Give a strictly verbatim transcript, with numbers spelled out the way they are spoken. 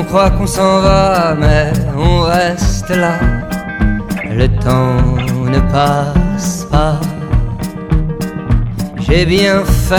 croit qu'on s'en va, mais on reste là. Le temps ne passe pas. J'ai bien faim.